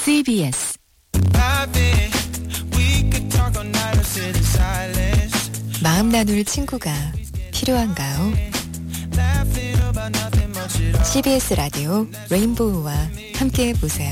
CBS 마음 나눌 친구가 필요한가요? CBS 라디오 레인보우와 함께 해보세요.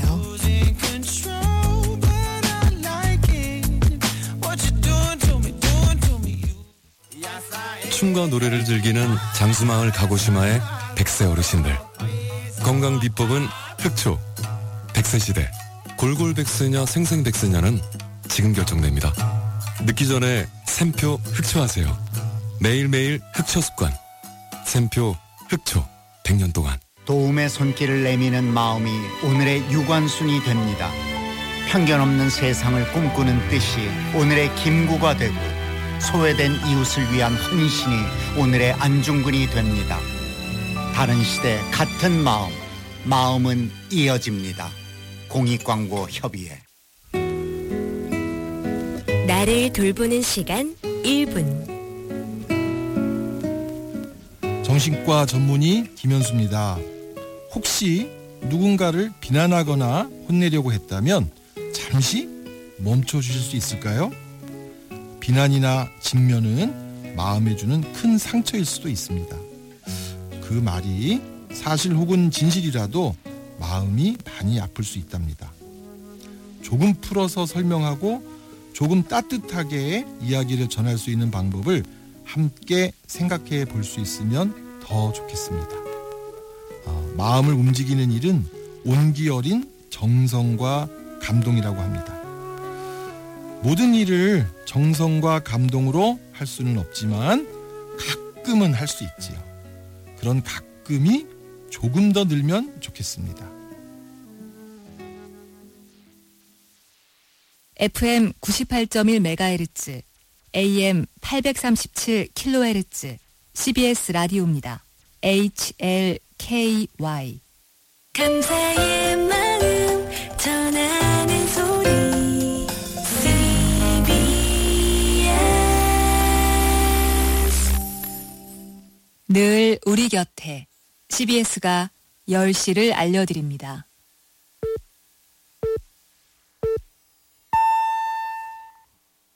춤과 노래를 즐기는 장수마을 가고시마의 100세 어르신들. 건강 비법은 흑초. 100세 시대. 골골백세냐 생생백세냐는 지금 결정됩니다. 늦기 전에 샘표 흑초하세요. 매일매일 흑초 습관. 샘표 흑초. 100년 동안. 도움의 손길을 내미는 마음이 오늘의 유관순이 됩니다. 편견 없는 세상을 꿈꾸는 뜻이 오늘의 김구가 되고, 소외된 이웃을 위한 헌신이 오늘의 안중근이 됩니다. 다른 시대 같은 마음, 마음은 이어집니다. 공익광고협의회. 나를 돌보는 시간 1분. 정신과 전문의 김현수입니다. 혹시 누군가를 비난하거나 혼내려고 했다면 잠시 멈춰주실 수 있을까요? 비난이나 직면은 마음에 주는 큰 상처일 수도 있습니다. 그 말이 사실 혹은 진실이라도 마음이 많이 아플 수 있답니다. 조금 풀어서 설명하고 조금 따뜻하게 이야기를 전할 수 있는 방법을 함께 생각해 볼 수 있으면 더 좋겠습니다. 마음을 움직이는 일은 온기 어린 정성과 감동이라고 합니다. 모든 일을 정성과 감동으로 할 수는 없지만 가끔은 할 수 있지요. 그런 가끔이 조금 더 늘면 좋겠습니다. FM 98.1MHz, AM 837kHz, CBS 라디오입니다. HLKY. 감사의 마음 전하는 소리 CBS. 늘 우리 곁에 CBS가 10시를 알려드립니다.